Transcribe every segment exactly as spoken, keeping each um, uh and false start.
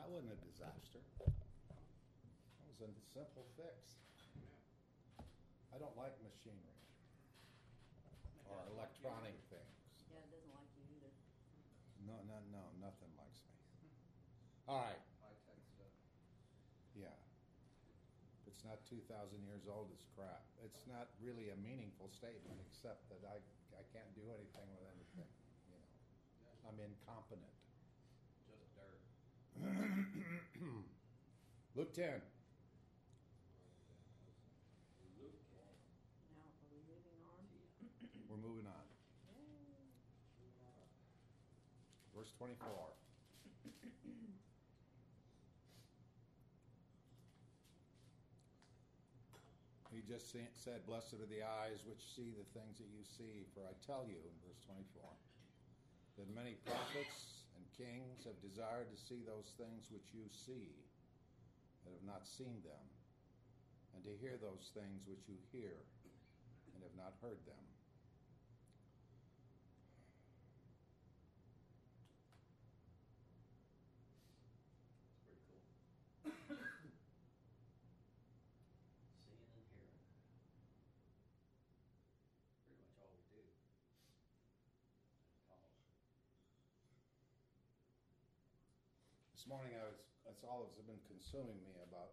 That wasn't a disaster. That was a simple fix. I don't like machinery or electronic things. Yeah, it doesn't like you either. No, no, no, nothing likes me. All right. High-tech stuff. Yeah. If it's not two thousand years old, it's crap. It's not really a meaningful statement, except that I, I can't do anything with anything. You know, Yeah. I'm incompetent. Just dirt. Luke ten. Luke. Now, are we moving on? We're moving on. Yay. Verse twenty-four. He just said, "Blessed are the eyes which see the things that you see. For I tell you," in verse twenty-four, "that many prophets and kings have desired to see those things which you see, and have not seen them, and to hear those things which you hear, and have not heard them." It's pretty cool. Seeing and hearing. Pretty much all we do. Talk. This morning, I was, that's all that's been consuming me about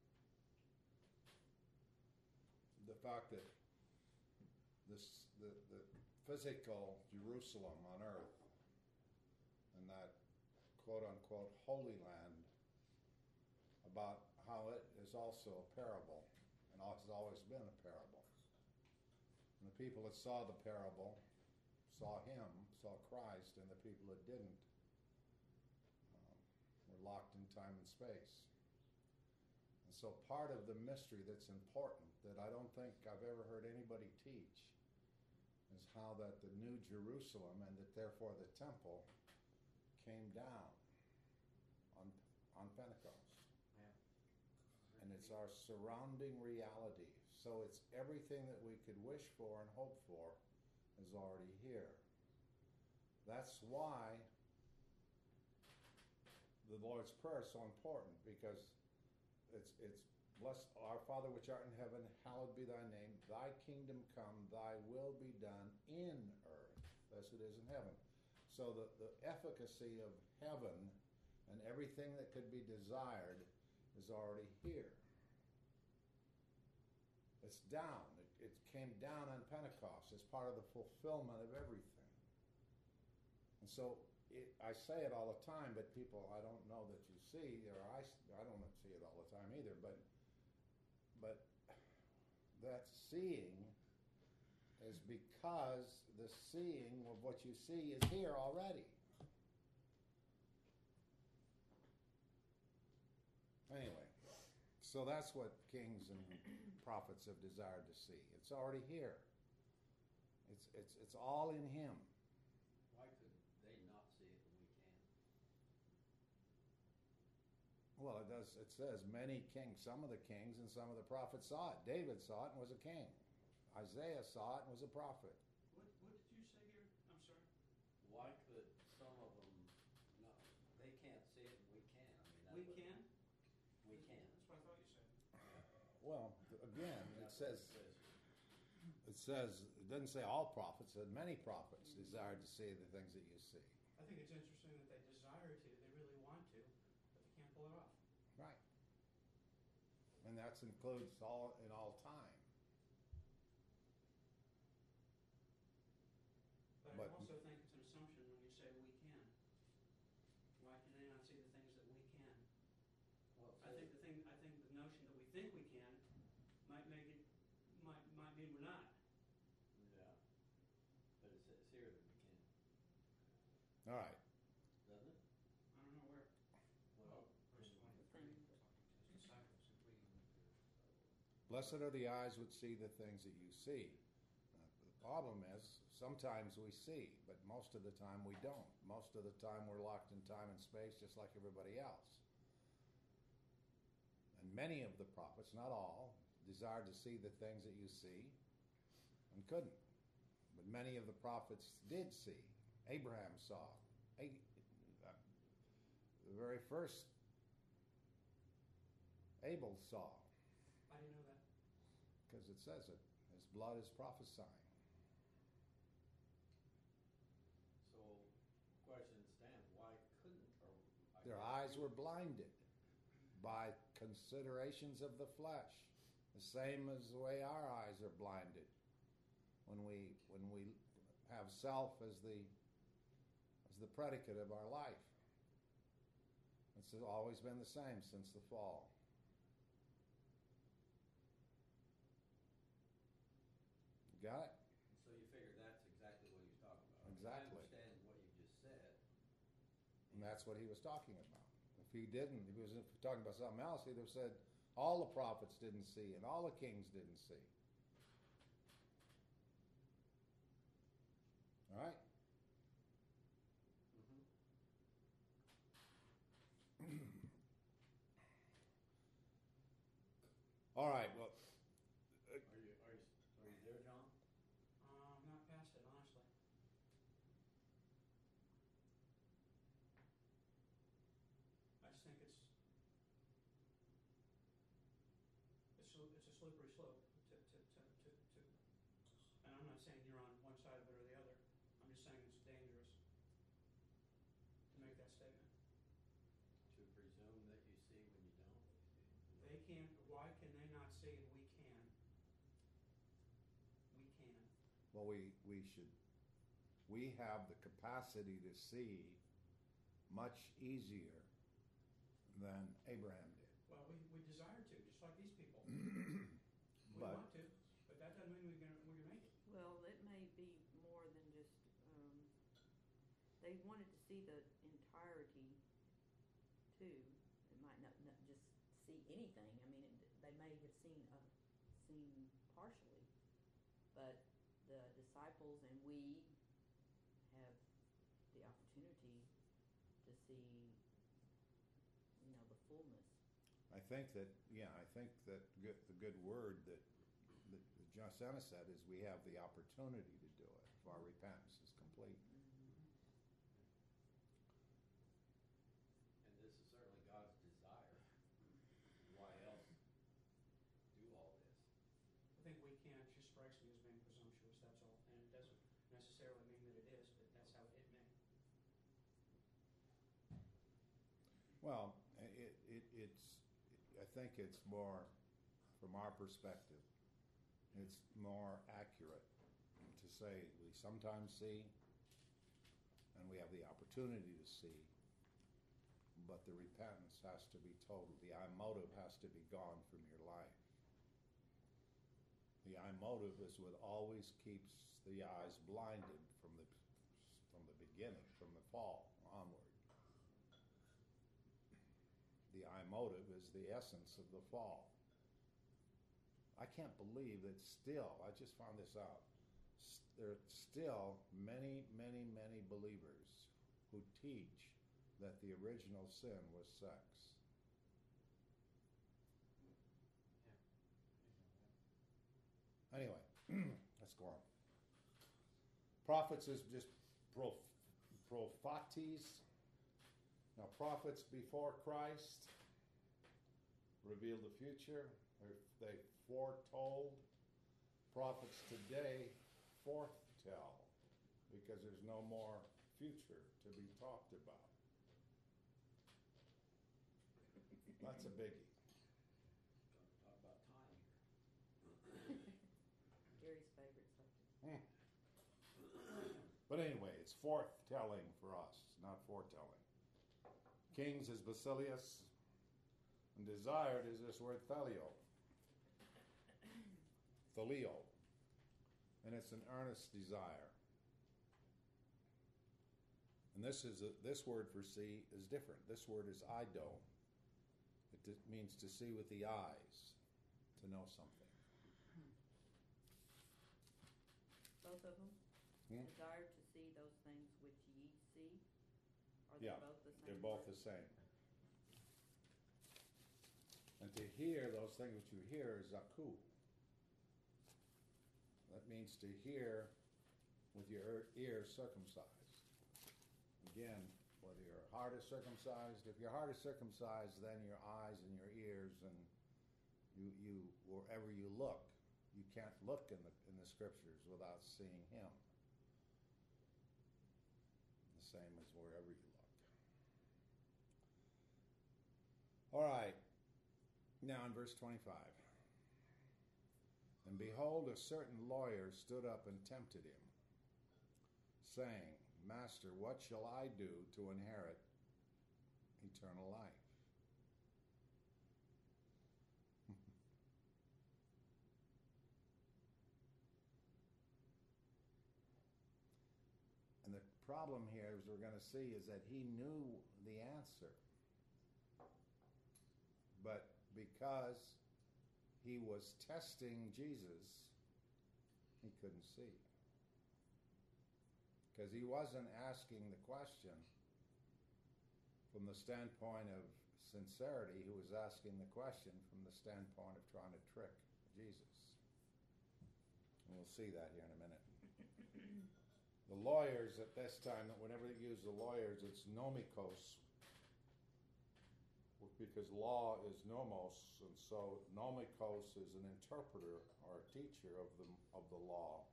the fact that this the, the physical Jerusalem on earth and that quote-unquote Holy Land, about how it is also a parable and has always been a parable. And the people that saw the parable saw him, saw Christ, and the people that didn't um, were locked in time and space. And so part of the mystery that's important, that I don't think I've ever heard anybody teach, is how that the New Jerusalem, and that therefore the temple, came down on on Pentecost. Yeah. And it's our surrounding reality. So it's everything that we could wish for and hope for is already here. That's why the Lord's Prayer is so important, because it's it's blessed our Father which art in heaven, hallowed be thy name, thy kingdom come, thy will be done in earth as it is in heaven. So the, the efficacy of heaven and everything that could be desired is already here. It's down. It, it came down on Pentecost. It's part of the fulfillment of everything. And so it, I say it all the time, but people I don't know that you see, or I, I don't see it all the time either, but but that seeing is because the seeing of what you see is here already. Anyway, so that's what kings and prophets have desired to see. It's already here. It's it's it's all in him. Why could they not see it when we can? Well, it does. It says many kings. Some of the kings and some of the prophets saw it. David saw it and was a king. Isaiah saw it and was a prophet. What, what did you say here? I'm sorry. Why could some of them not? They can't see it and we can. I mean, that We would- can? We can. That's what I thought you said. Well, again, it That's what says it says it doesn't say all prophets. It said many prophets desired to see the things that you see. I think it's interesting that they desire to, they really want to, but they can't pull it off. Right. And that includes all in all time. But, But- I also think it's an assumption when you say we can. Why can they not see the things that we can? Well, I think the thing, I think the notion that we think we can might make it, might, might mean we're not. Yeah. But it says here that we can, All right. doesn't it? I don't know where. Well, Verse twenty-three. Disciples. Blessed are the eyes which see the things that you see. Uh, the problem is sometimes we see, but most of the time we don't. Most of the time we're locked in time and space just like everybody else. And many of the prophets, not all, desired to see the things that you see and couldn't. But many of the prophets did see. Abraham saw. A- uh, the very first Abel saw, I didn't know that. because it says it. His blood is prophesying. So, question stands, why couldn't, or? I Their guess eyes we- were blinded by considerations of the flesh, the same as the way our eyes are blinded when we when we have self as the as the predicate of our life. It's always been the same since the fall. Got it? So you figure that's exactly what he's talking about? Exactly. I understand what you just said. And that's what he was talking about. If he didn't, if he was talking about something else, he'd have said all the prophets didn't see and all the kings didn't see. All right? Mhm. All right, well, Are you, are you, are you there, John? Uh, I'm not past it, honestly. I just think it's, it's, a- it's a slippery slope to, to, to, to, to, and I'm not saying you're on one side of it or the other. I'm just saying it's dangerous to make that statement. To presume that you see when you don't? They can't, why can they not see and we can? We can. well, we, we should, we have the capacity to see much easier than Abraham did. Well, we, we desire to, just like these people. We But want to, but that doesn't mean we're gonna, we're gonna make it. Well, it may be more than just, um, they wanted to see the entirety too. They might not, not just see anything. I mean, it, they may have seen, uh, seen partially. But the disciples and we have the opportunity to see, you know, the fullness. I think that, yeah, I think that good, the good word that, that Josana said is we have the opportunity to do it if our repentance is complete. And this is certainly God's desire. Why else do all this? I think we can, it just strikes me as being presumptuous, that's all. And it doesn't necessarily mean that it is, but that's how it may. Well, it, it, it's, I think it's more, from our perspective, it's more accurate to say we sometimes see and we have the opportunity to see, but the repentance has to be total. The I motive has to be gone from your life. The I motive is what always keeps the eyes blinded from the from the beginning, from the fall onward. The I motive is the essence of the fall. I can't believe that still, I just found this out, s- there are still many, many, many believers who teach that the original sin was sex. Anyway, let's go on. Prophets is just prof, prophates. Now, prophets before Christ revealed the future. They foretold. Prophets today foretell, because there's no more future to be talked about. That's a biggie. Gonna talk about time here. Gary's favorite subject. But anyway, it's forthtelling for us, not foretelling. Kings is Basilius, and desired is this word thelio. Thelio. And it's an earnest desire. And this is a, this word for see is different. This word is ido. It d- means to see with the eyes, to know something. Both of them? Hmm? Desire to see those things which ye see? Are Yeah, they both the same? they're both word? the same. And to hear those things which you hear is zaku. That means to hear with your ear- ears circumcised. Again, whether your heart is circumcised. If your heart is circumcised, then your eyes and your ears and you, you wherever you look, you can't look in the in the scriptures without seeing Him. The same as wherever you look. All right. Now in verse twenty-five. And behold, a certain lawyer stood up and tempted him, saying, Master, what shall I do to inherit eternal life? And the problem here, as we're going to see, is that he knew the answer. But because he was testing Jesus, he couldn't see. Because he wasn't asking the question from the standpoint of sincerity. He was asking the question from the standpoint of trying to trick Jesus. And we'll see that here in a minute. The lawyers at this time, whenever they use the lawyers, it's nomikos, because law is nomos, and so nomikos is an interpreter or a teacher of the of the law.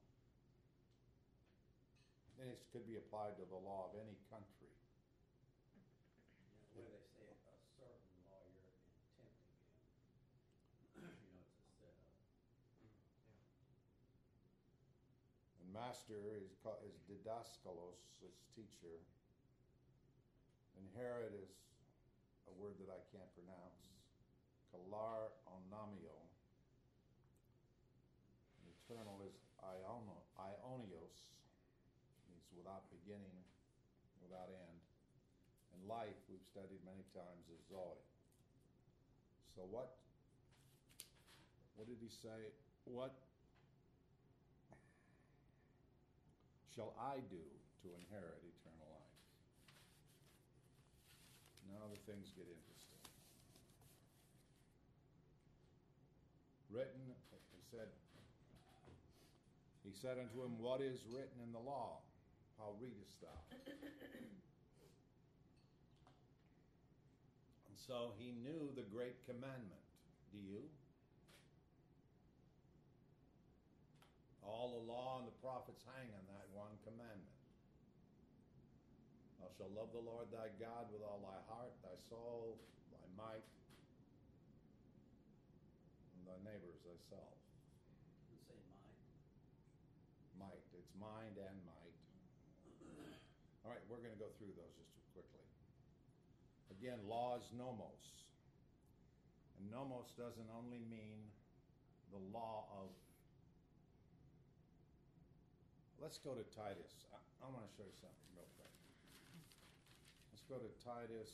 And it could be applied to the law of any country. Yeah, where they say a certain lawyer and tempting him. You know, it's a setup. And master is called, is didaskalos, is teacher. And Herod is a word that I can't pronounce. Kalar onamio. The eternal is iono, ionios. Means without beginning, without end. And life, we've studied many times, is Zoe. So what, what did he say? What shall I do to inherit eternal life? Now the things get interesting. Written, he said, he said unto him, what is written in the law? How readest thou? And so he knew the great commandment. Do you? All the law and the prophets hang on that one commandment. Thou shalt love the Lord thy God with all thy heart, thy soul, thy might, and thy neighbor as thyself. Doesn't say mind. Might. It's mind and might. All right, we're going to go through those just quickly. Again, law is nomos. And nomos doesn't only mean the law of... Let's go to Titus. I, I want to show you something real quick. Let's go to Titus.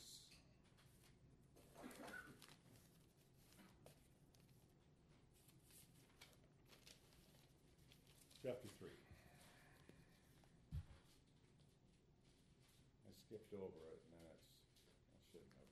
Chapter three. I skipped over it, and that's, I shouldn't have.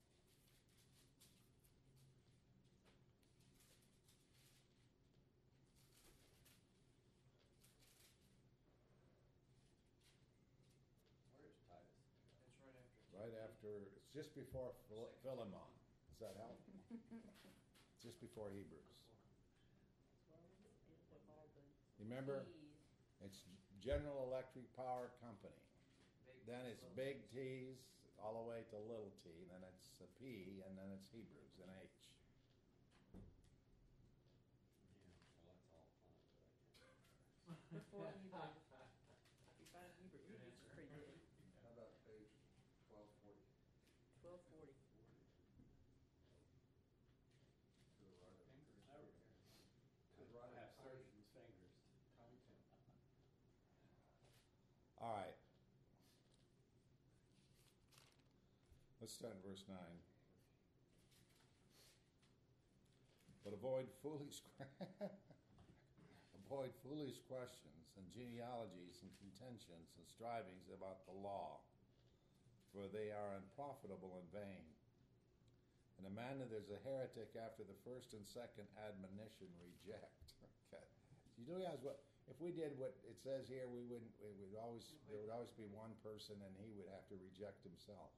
Where's Titus? It's right after. Right after, it's just before Phil- Philemon. Does that help? Just before Hebrews. With all the Remember? T's. It's General Electric Power Company. Big Then it's little big T's. T's all the way to little t, and then it's a P, and then it's Hebrews, an H. Yeah, well, that's all fine, but I can't. Before Hebrews. If you find Hebrew, Good Hebrews is answer. pretty good. How about page twelve forty? Twelve forty. To the right of it. Fingers. Over here. To Could the right of have Tiny. surgeon's fingers. Tiny Tim. All right. Let's start in verse nine. But avoid foolish avoid foolish questions and genealogies and contentions and strivings about the law, for they are unprofitable and vain. And a man that is a heretic after the first and second admonition reject. Okay. You do realize what if we did what it says here, we wouldn't, it would always, there would always be one person and he would have to reject himself.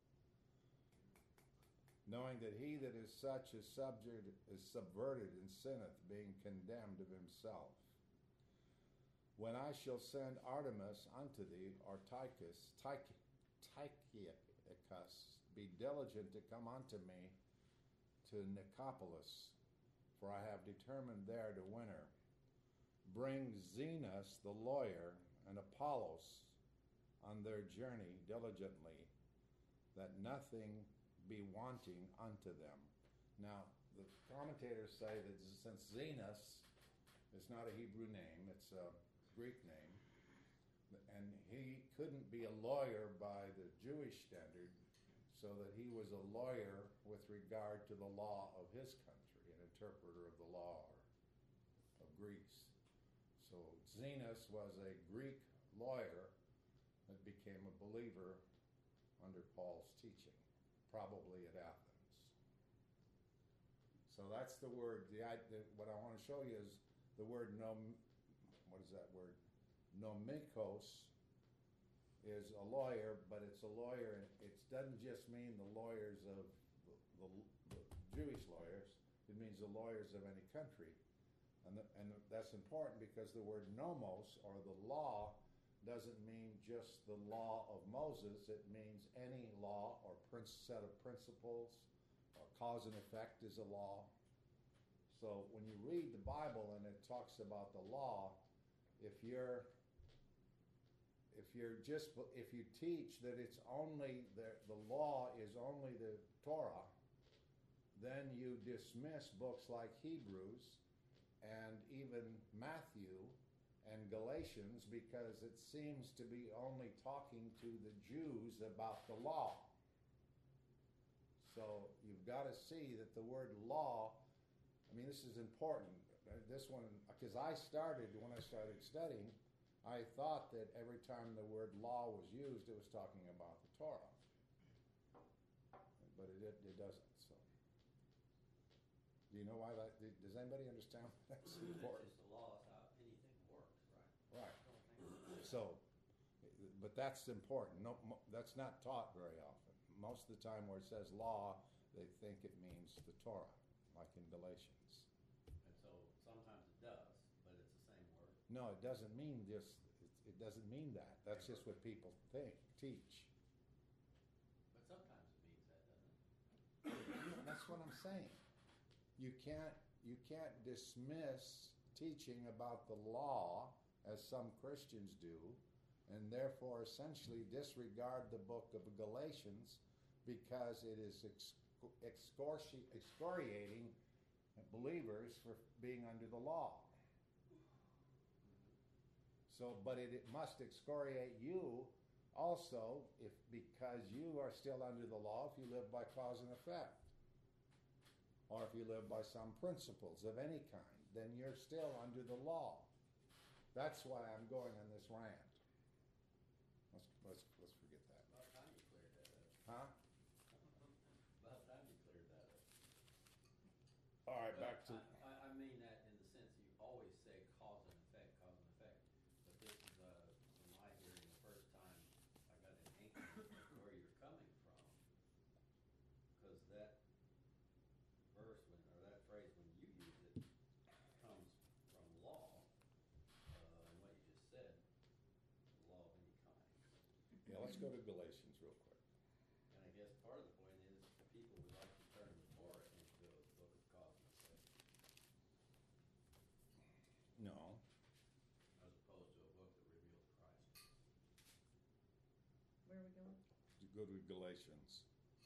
Knowing that he that is such is subject, is subverted and sinneth, being condemned of himself. When I shall send Artemis unto thee, or Tychus, Tych- Tychicus, be diligent to come unto me to Nicopolis, for I have determined there to winter. Bring Zenas the lawyer and Apollos on their journey diligently, that nothing be wanting unto them. Now, the commentators say that since Zenas is not a Hebrew name, it's a Greek name, and he couldn't be a lawyer by the Jewish standard, so that he was a lawyer with regard to the law of his country, an interpreter of the law of Greece. So Zenas was a Greek lawyer that became a believer under Paul's teaching, probably at Athens. So that's the word. The, the what I want to show you is the word nom. What is that word? Nomikos is a lawyer, but it's a lawyer, and it doesn't just mean the lawyers of the, the, the Jewish lawyers. It means the lawyers of any country, and the, and that's important because the word nomos, or the law, doesn't mean just the law of Moses. It means any law or prince, set of principles, or cause and effect is a law. So when you read the Bible and it talks about the law, if you're if you're just if you teach that it's only the the law is only the Torah, then you dismiss books like Hebrews and even Matthew and Galatians, because it seems to be only talking to the Jews about the law. So you've got to see that the word law, I mean, this is important. This one, because I started, when I started studying, I thought that every time the word law was used, it was talking about the Torah. But it, it doesn't, so. Do you know why that, does anybody understand why that's important? It's just the law is how anything works, right? Right. So, but that's important. No, mo- that's not taught very often. Most of the time where it says law, they think it means the Torah, like in Galatians. And so sometimes it does, but it's the same word. No, it doesn't mean just, it, it doesn't mean that. That's just what people think, teach. But sometimes it means that, doesn't it? That's what I'm saying. You can't, you can't dismiss teaching about the law, as some Christians do, and therefore essentially disregard the book of Galatians because it is exco- excori- excoriating believers for being under the law. So, but it, it must excoriate you also, if because you are still under the law, if you live by cause and effect, or if you live by some principles of any kind, then you're still under the law. That's why I'm going on this rant. Let's let's let's forget that. About time you cleared that up. Huh? About time you cleared that up. All right, But back to. I, I, I mean that in the sense you always say cause and effect, cause and effect. But this is, uh, from my hearing, the first time I got an inkling of where you're coming from. Because that verse, when, or that phrase, when you use it, comes from law, uh, and what you just said, law of any kind. Yeah, let's go to Galatians real quick. And I guess part of the point is people would like to turn the Torah into a book of cause and effect, No, as opposed to a book that reveals Christ. Where are we going? you go to Galatians.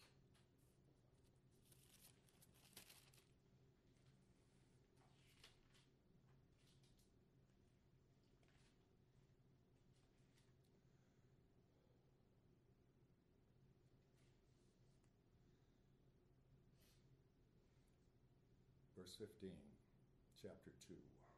Verse fifteen, chapter two.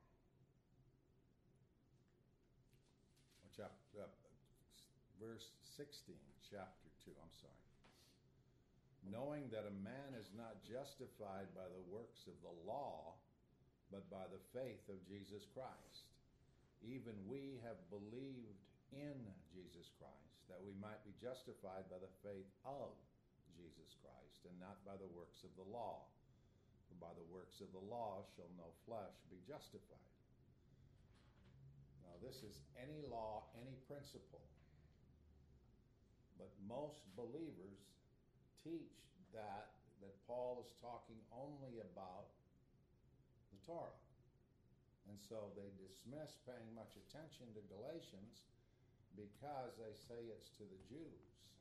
Or chapter, uh, verse sixteen, chapter two, I'm sorry. Knowing that a man is not justified by the works of the law, but by the faith of Jesus Christ. even we have believed in Jesus Christ, that we might be justified by the faith of Jesus Christ, and not by the works of the law. For by the works of the law shall no flesh be justified. Now this is any law, any principle. But most believers teach that, that Paul is talking only about the Torah. And so they dismiss paying much attention to Galatians because they say it's to the Jews.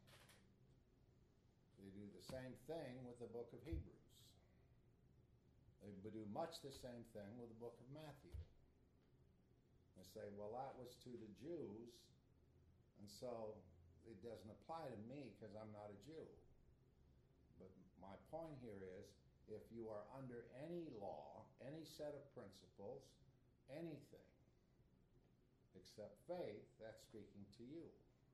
They do the same thing with the book of Hebrews. They do much the same thing with the book of Matthew. They say, well, that was to the Jews, and so it doesn't apply to me because I'm not a Jew. But my point here is, if you are under any law, any set of principles, anything except faith, that's speaking to you.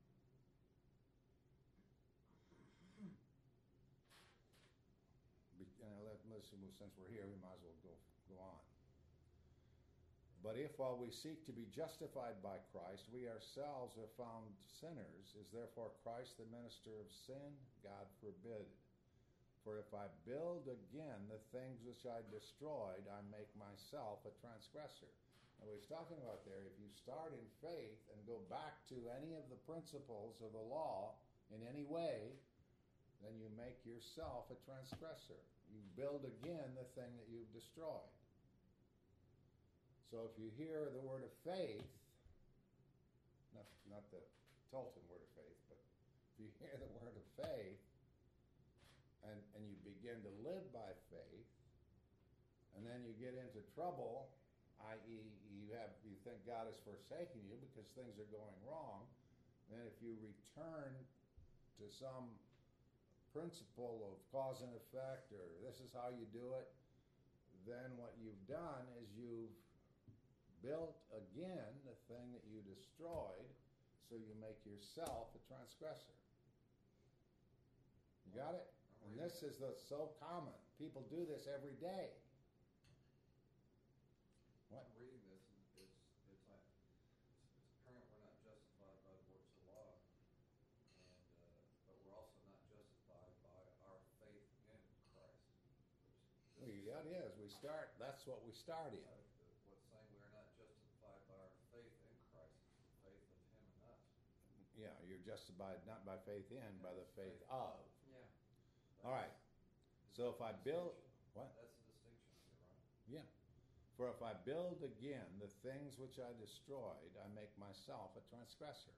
Be, you know, let, listen, since we're here, we might as well go, go on. But if while we seek to be justified by Christ, we ourselves are found sinners, is therefore Christ the minister of sin? God forbid. For if I build again the things which I destroyed, I make myself a transgressor. Now what he's talking about there, if you start in faith and go back to any of the principles of the law in any way, then you make yourself a transgressor. You build again the thing that you've destroyed. So if you hear the word of faith, not, not the Tolton word of faith, but if you hear the word of faith, and, and you begin to live by faith, and then you get into trouble, that is you have you think God has forsaken you because things are going wrong, then if you return to some principle of cause and effect, or this is how you do it, then what you've done is you've built again the thing that you destroyed, so you make yourself a transgressor. You got it? And this is the, so common. People do this every day. What? I'm reading this, and it's, it's like, it's, it's apparent we're not justified by the works of law, and, uh, but we're also not justified by our faith in Christ. Which Well, yeah, it is. We start, that's what we start in. Uh, the- What's saying we are not justified by our faith in Christ, it's the faith of Him and us. Yeah, you're justified not by faith in, by the faith of. Yeah. All right. So if I build, what? That's the distinction here, right? Yeah. For if I build again the things which I destroyed, I make myself a transgressor.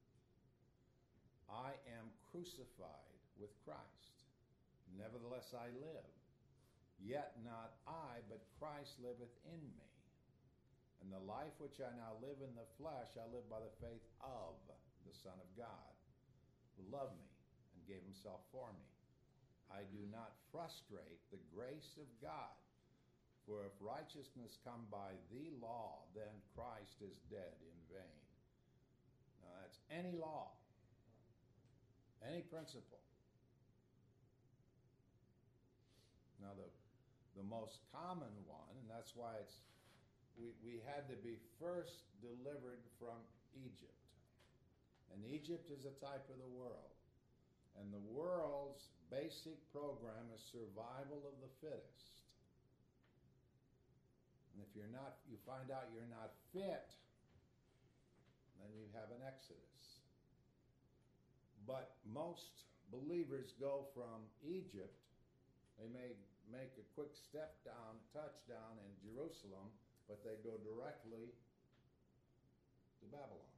I am crucified with Christ. Nevertheless I live. Yet not I, but Christ liveth in me. And the life which I now live in the flesh, I live by the faith of the Son of God, who loved me and gave himself for me. I do not frustrate the grace of God. For if righteousness come by the law, then Christ is dead in vain. Now that's any law, any principle. Now the the most common one, and that's why it's we, we had to be first delivered from Egypt. And Egypt is a type of the world. And the world's basic program is survival of the fittest. And if you're not, you find out you're not fit, then you have an exodus. But most believers go from Egypt, they may make a quick step down, touchdown in Jerusalem, but they go directly to Babylon.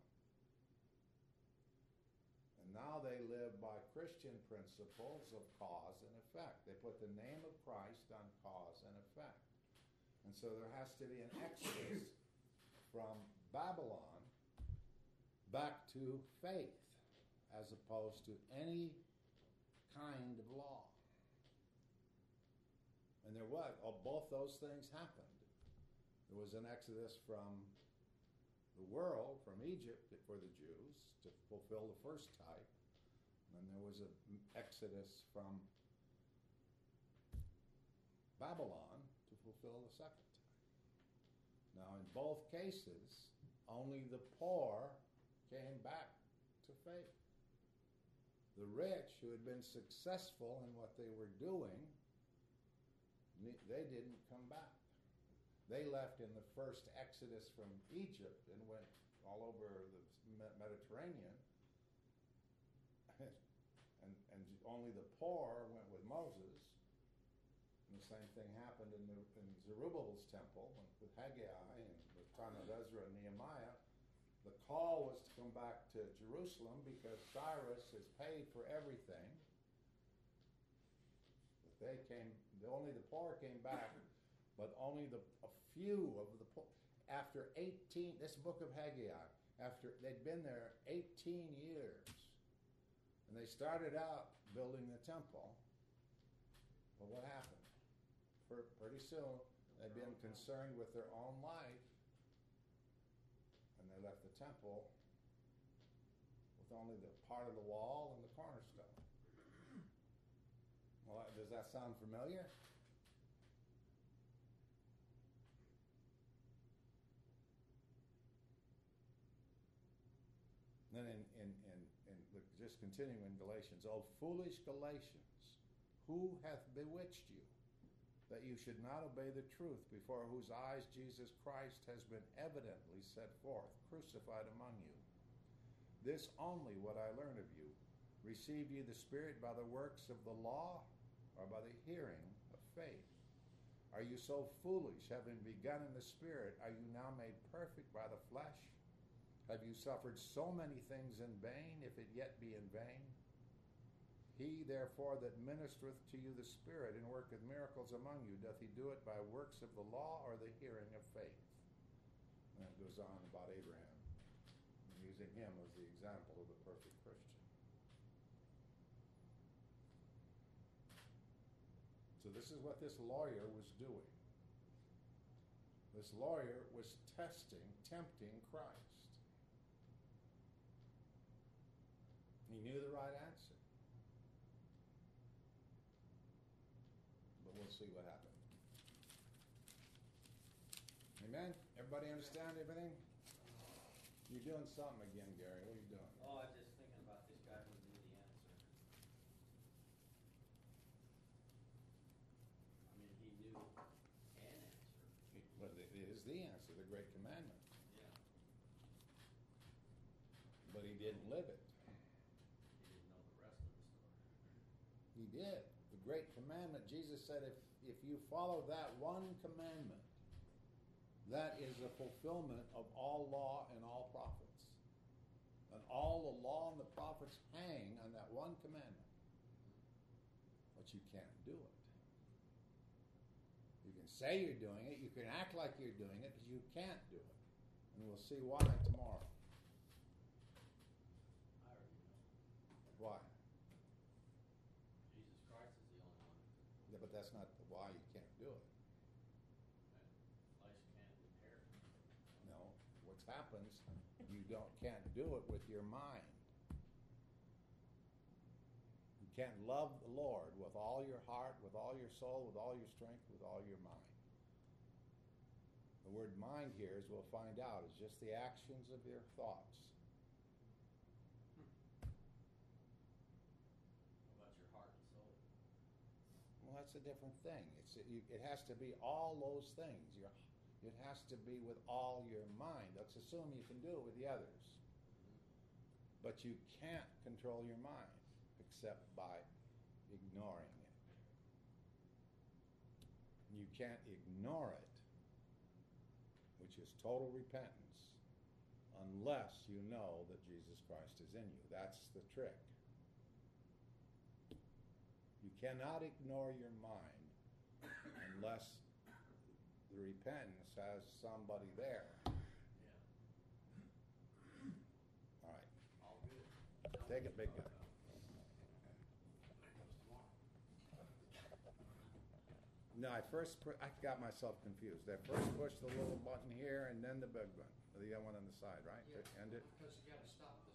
And now they live by Christian principles of cause and effect. They put the name of Christ on cause and effect. And so there has to be an exodus from Babylon back to faith, as opposed to any kind of law. And there was, oh, both those things happened. There was an exodus from the world, from Egypt for the Jews, to fulfill the first type. And then there was an exodus from Babylon to fulfill the second type. Now, in both cases, only the poor came back to faith. The rich, who had been successful in what they were doing, they didn't come back. They left in the first exodus from Egypt and went all over the Mediterranean. and, and only the poor went with Moses. And the same thing happened in, the, in Zerubbabel's temple with Haggai and the time of Ezra and Nehemiah. The call was to come back to Jerusalem because Cyrus has paid for everything. But they came, only the poor came back, but only the a few of the poor. After eighteen, this book of Haggai, after they'd been there eighteen years, and they started out building the temple. But what happened? For pretty soon, they'd been concerned with their own life, and they left the temple with only the part of the wall and the cornerstone. Well, does that sound familiar? Then in, in, in, in just continuing in Galatians, O foolish Galatians, who hath bewitched you, that you should not obey the truth, before whose eyes Jesus Christ has been evidently set forth, crucified among you? This only what I learned of you. Receive ye the Spirit by the works of the law, or by the hearing of faith? Are you so foolish, having begun in the Spirit, are you now made perfect by the flesh? Have you suffered so many things in vain, if it yet be in vain? He, therefore, that ministereth to you the Spirit, and worketh miracles among you, doth he do it by works of the law, or the hearing of faith? And it goes on about Abraham, using him as the example of the perfect Christian. So this is what this lawyer was doing. This lawyer was testing, tempting Christ. He knew the right answer. But we'll see what happened. Amen? Everybody understand everything? You're doing something again, Gary. What are you doing? Oh, I'm just thinking about this guy who knew the answer. I mean, he knew an answer. Well, it is the answer, the great commandment. Yeah. But he didn't live it. He didn't know the rest of the story. He did. The great commandment, Jesus said, if, if you follow that one commandment, that is the fulfillment of all law and all prophets. And all the law and the prophets hang on that one commandment. But you can't do it. You can say you're doing it, you can act like you're doing it, but you can't do it. And we'll see why tomorrow. I already know. Why? Jesus Christ is the only one who can. Yeah, but that's not the why you can't do it. Elisha can't repair it. No. What happens, you don't can't do it with your mind. You can't love the Lord with all your heart, with all your soul, with all your strength, with all your mind. The word mind here, as we'll find out, is just the actions of your thoughts. What about your heart and soul? Well, that's a different thing. It's you, it has to be all those things. Your, it has to be with all your mind. Let's assume you can do it with the others. But you can't control your mind except by ignoring it. You can't ignore it, which is total repentance, unless you know that Jesus Christ is in you. That's the trick. You cannot ignore your mind unless the repentance has somebody there. Yeah. All right. All good. Take it, big guy. No, I first pu- I got myself confused. I first pushed the little button here and then the big one, the other one on the side, right? Yeah, To end it. because you gotta stop